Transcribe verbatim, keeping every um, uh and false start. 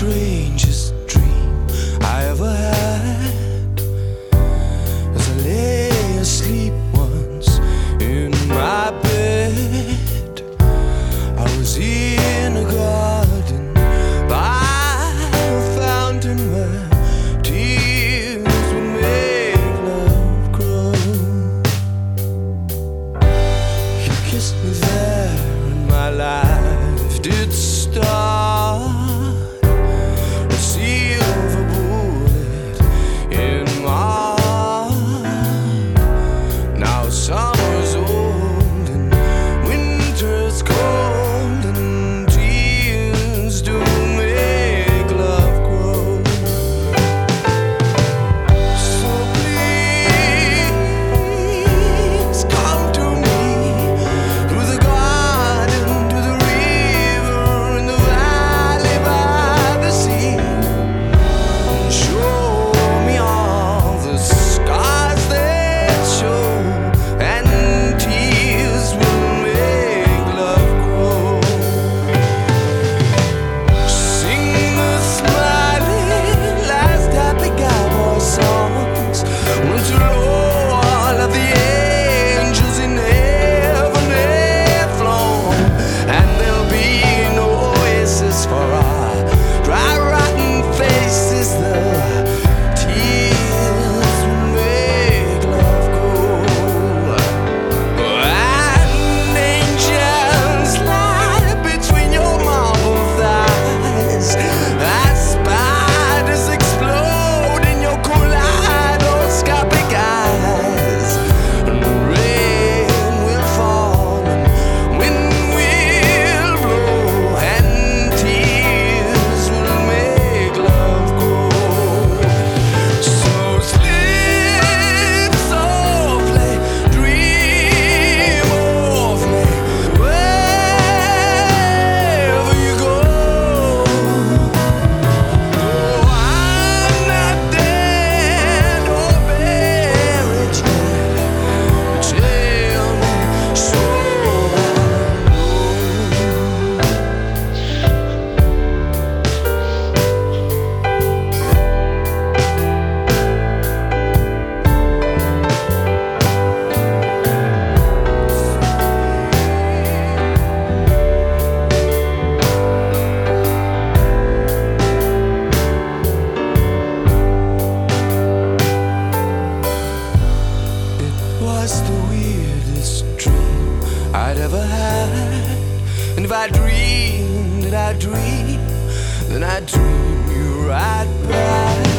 strangest dream I ever had, as I lay asleep once in my bed. I was in a garden by a fountain where tears would make love grow. You kissed me there and my life did start. Summer's old and winter's cold, and tears do make love grow. So please come to me, through the garden, to the river, in the valley by the sea, and show me all the scars that show. Was the weirdest dream I'd ever had. And if I dreamed that I dream, then I dream you right back.